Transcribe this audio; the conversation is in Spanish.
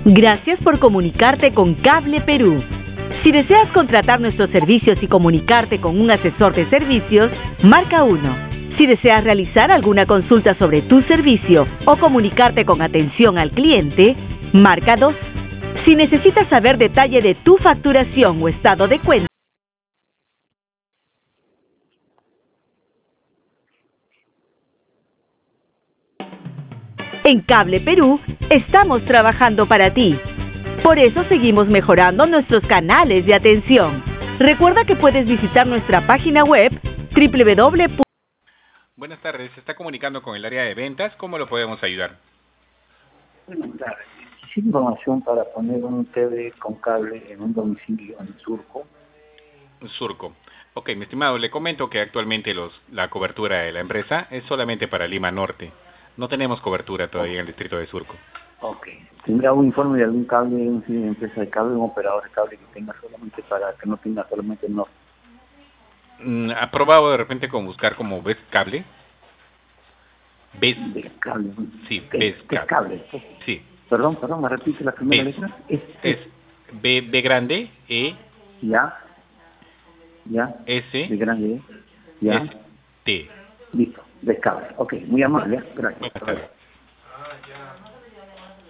Gracias por comunicarte con Cable Perú. Si deseas contratar nuestros servicios y comunicarte con un asesor de servicios, marca 1. Si deseas realizar alguna consulta sobre tu servicio o comunicarte con atención al cliente, marca 2. Si necesitas saber detalle de tu facturación o estado de cuenta, en Cable Perú estamos trabajando para ti. Por eso seguimos mejorando nuestros canales de atención. Recuerda que puedes visitar nuestra página web www. Buenas tardes, se está comunicando con el área de ventas. ¿Cómo lo podemos ayudar? Buenas tardes. Quisiera información para poner un TV con cable en un domicilio en Surco. Surco. Ok, mi estimado, le comento que actualmente la cobertura de la empresa es solamente para Lima Norte. No tenemos cobertura todavía en el distrito de Surco. Ok. ¿Tendrá un informe de algún cable, una empresa de cable, un operador de cable que tenga solamente para que no tenga solamente el norte? ¿Ha probado de repente con buscar como Best Cable? Best Cable. Sí, Best Cable. Sí. Perdón, ¿me repite la primera letra? Es B grande, E. Ya. S. De grande E. Ya. S, T. Listo. Best Cable. Ok, muy amable. Gracias. Buenas tardes.